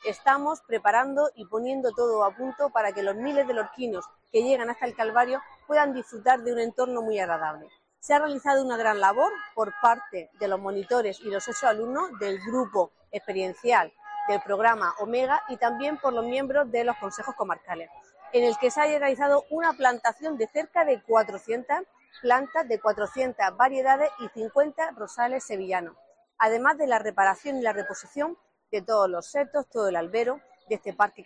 estamos preparando y poniendo todo a punto para que los miles de lorquinos que llegan hasta el Calvario puedan disfrutar de un entorno muy agradable. Se ha realizado una gran labor por parte de los monitores y los 8 alumnos del grupo experiencial del programa Omega y también por los miembros de los consejos comarcales, en el que se ha realizado una plantación de cerca de 400 plantas de 400 variedades y 50 rosales sevillanos, además de la reparación y la reposición de todos los setos, todo el albero de este parque.